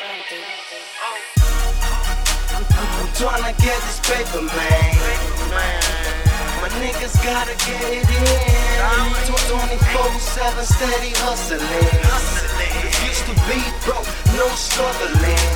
I'm tryna get this paper, man. My niggas gotta get it in. 24/7 steady hustling. Refuse to be broke, no struggling.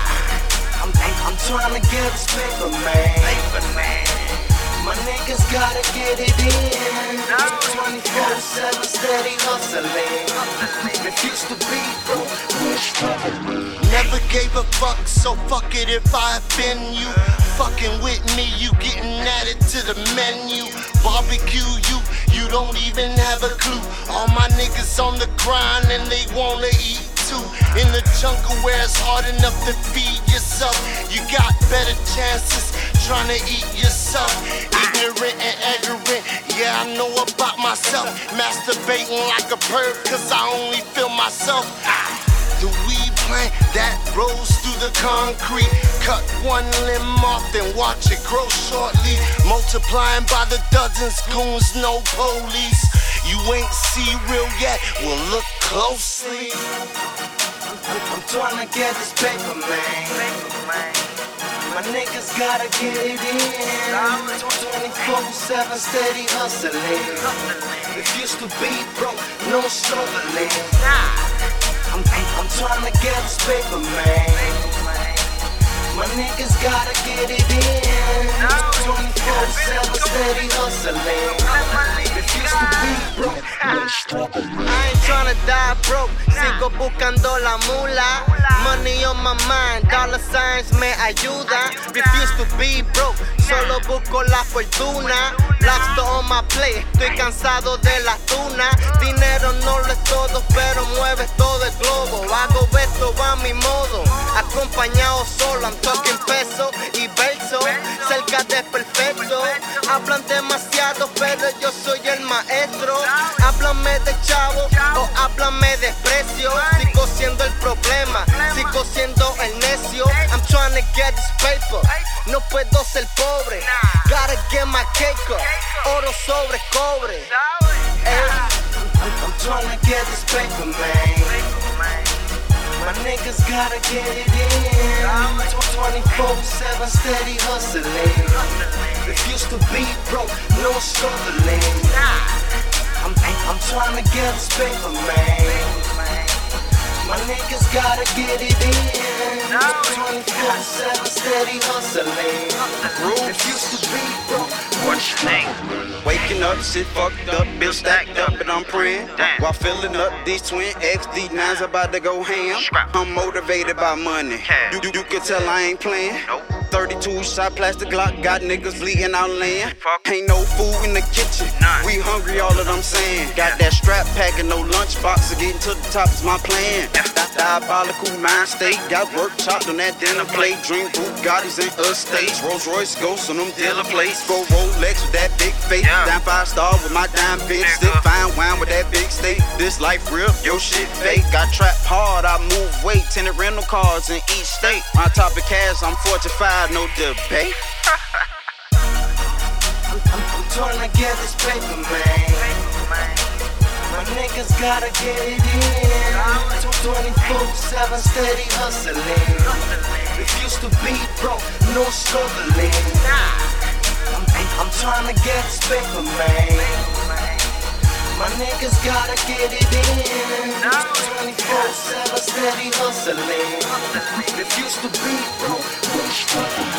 I'm tryna get this paper, man. My niggas gotta get it in. 24/7 steady hustling. Refuse to be broke, no struggling. Never gave a fuck, so fuck it if I offend you. Fucking with me, you getting added to the menu. Barbecue you don't even have a clue. All my niggas on the grind and they wanna eat too. In the jungle where it's hard enough to feed yourself, you got better chances trying to eat yourself. Ignorant and ignorant, yeah, I know about myself. Masturbating like a perv, cause I only feel myself. The weed plant that rolls through the concrete. Cut one limb off, then watch it grow shortly. Multiplying by the dozens, goons, no police. You ain't see real yet, well look closely. I'm tryna get this paper, man. My niggas gotta get it in. 24/7 steady hustling. Refuse to be broke, no struggling. I'm tryna get this paper, man. My niggas gotta get it in. 24/7 steady hustling. Refuse to be broke, no struggling. I ain't tryna die broke, sigo buscando la mula. Money on my mind, dollar signs me ayudan. Refuse to be broke, solo busco la fortuna. Blacks on my plate, estoy cansado de la tuna. Dinero no lo es todo, pero mueve todo el globo. Hago esto a mi modo, acompañado solo. I'm talking peso y verso, cerca de perfecto. Hablan demasiado, pero yo soy el maestro. Háblame de chavo o háblame de precio. Sigo siendo el problema, sigo siendo el necio. I'm trying to get this paper, no puedo ser pobre. Gotta get my cake up, oro sobre cobre. I'm tryna get this paper, man. My niggas gotta get it in. 24/7 steady hustling. Refuse to be broke, no struggling. I'm tryna get this paper, man. My niggas gotta get it in. 24/7 steady hustling. Refuse to be broke. What's your name? Waking up, shit fucked up, bill stacked up, and I'm praying. While filling up these twin XD9s about to go ham. I'm motivated by money. You can tell I ain't playing. 32 shot plastic Glock, got niggas bleeding out land. Ain't no food in the kitchen, we hungry, all that I'm saying. Got that strap pack and no lunchbox, so getting to the top is my plan. Diabolical mind state, got work chopped on that dinner plate. Dream Bugattis and estates, Rolls Royce ghosts on them dealer plates. Go Rolex with that big face, down 5-star with my dime bitch. Still fine wine with that big steak. This life real, your shit fake. I trap hard, I move weight, tenant rental cars in each state. On top of cash, I'm 45, no debate. I'm tryna get this paper, man. My niggas gotta get it in. 24/7 steady hustling. Refuse to be broke, no struggling. I'm tryna get this paper, man. My niggas gotta get it in. 24/7 steady hustling. Refuse to be broke, no struggling.